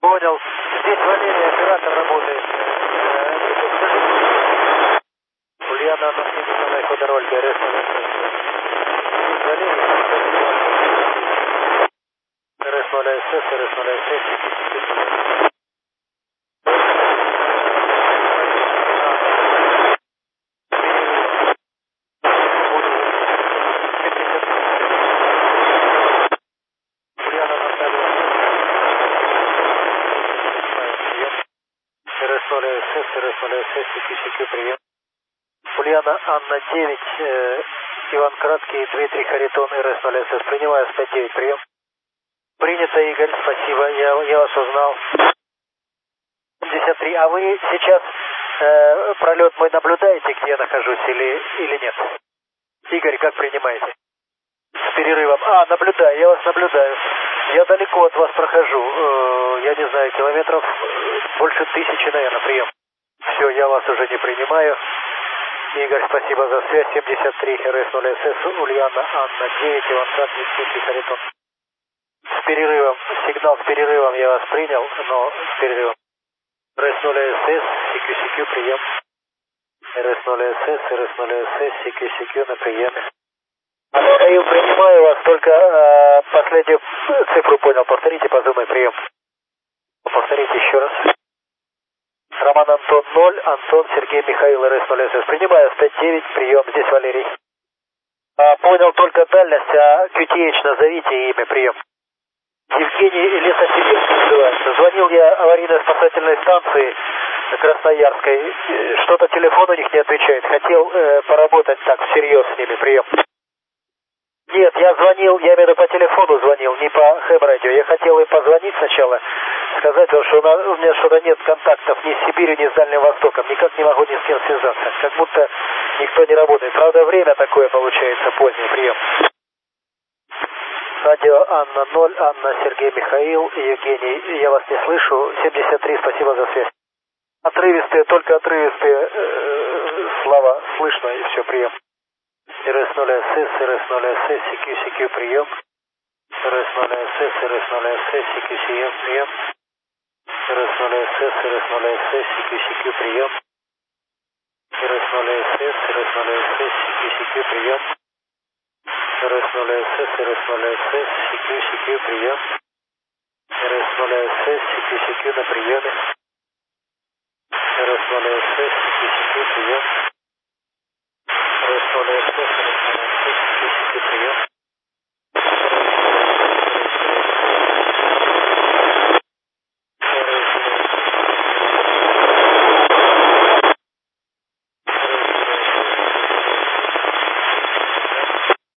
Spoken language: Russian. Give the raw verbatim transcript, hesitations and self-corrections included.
Понял. Здесь Валерий, оператор, работает. Ульяна, Анна, Симонова, Ходороль, ГРС, Валерий, РС ноль СС, РС ноль СС. Прием. Ульяна, Анна, девять, э, Иван Краткий, Дмитрий Харитон, РС ноль СС. Принимаю, сто девять, прием. Принято, Игорь, спасибо, я, я вас узнал. семьдесят три, а вы сейчас э, пролет мой наблюдаете, где я нахожусь, или, или нет? Игорь, как принимаете? С перерывом. А, наблюдаю, я вас наблюдаю. Я далеко от вас прохожу, э, я не знаю, километров больше тысячи, наверное, прием. Все, я вас уже не принимаю. Игорь, спасибо за связь. семьдесят три, РС ноль СС, Ульяна, Анна, девять, Иван Краткий, Дмитрий Харитон. С перерывом, сигнал с перерывом я вас принял, но с перерывом. РС ноль СС, си кью си кью, прием. РС ноль СС, РС ноль СС, си кью си кью на приеме. Михаил, принимаю вас, только э, последнюю цифру понял. Повторите по зуму прием. Повторите еще раз. Роман Антон ноль, Антон Сергей Михаил, РС ноль СС. Принимаю сто девять, прием, здесь Валерий. А, понял только дальность, а кью ти эйч назовите имя, прием. Евгений Лесосибирск называется. Звонил я аварийно-спасательной станции Красноярской. Что-то телефон у них не отвечает. Хотел э, поработать так всерьез с ними, прием. Нет, я звонил, я имею в виду по телефону звонил, не по хэм-радио. Я хотел им позвонить сначала, сказать вам, что у меня что-то нет контактов ни с Сибирью, ни с Дальним Востоком. Никак не могу ни с кем связаться. Как будто никто не работает. Правда, время такое получается, поздний прием. Радио Анна ноль, Анна Сергей Михаил, Евгений, я вас не слышу. семьдесят три, спасибо за связь. Отрывистые, только отрывистые э, слова слышно, и все, прием. РС ноль СС, РС ноль СС, си кью си кью, прием. РС ноль СС, РС ноль СС, си кью си кью, прием. РС ноль СС, РС ноль СС, си кью си кью, прием. РС ноль СС, РС ноль СС, си кью си кью, прием. РС ноль СС, РС ноль СС, си кью си кью, прием. РС ноль СС, си кью си кью на приеме. РС ноль СС, си кью си кью, прием. РС ноль СС,